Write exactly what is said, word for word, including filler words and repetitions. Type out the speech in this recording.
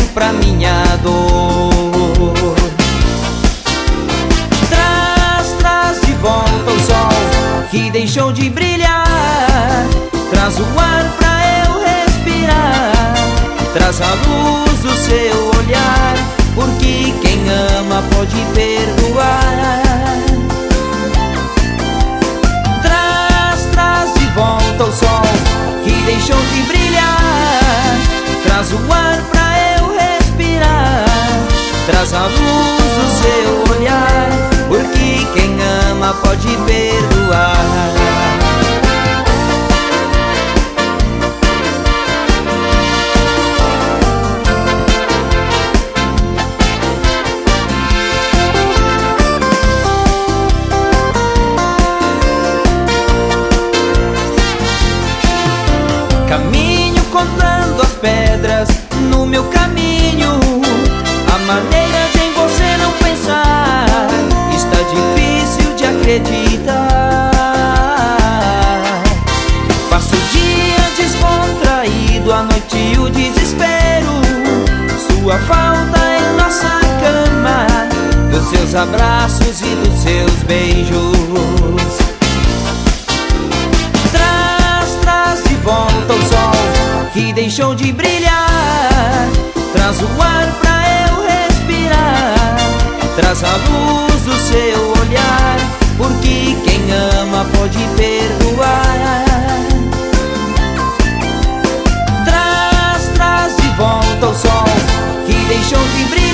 pra minha dor. Traz, traz de volta o sol que deixou de brilhar. Traz o ar pra eu respirar. Traz a luz do seu olhar, porque quem ama pode perdoar. Traz, traz de volta o sol que deixou de brilhar. Traz o ar pra eu respirar. Traz a luz do seu olhar, porque quem ama pode perdoar. Caminho contando as pedras no meu caminho. A maneira de em você não pensar está difícil de acreditar. Passo o dia descontraído, a noite o desespero. Sua falta em nossa cama, dos seus abraços e dos seus beijos. Volta o sol que deixou de brilhar. Traz o ar pra eu respirar. Traz a luz do seu olhar, porque quem ama pode perdoar. Traz, traz de volta o sol que deixou de brilhar.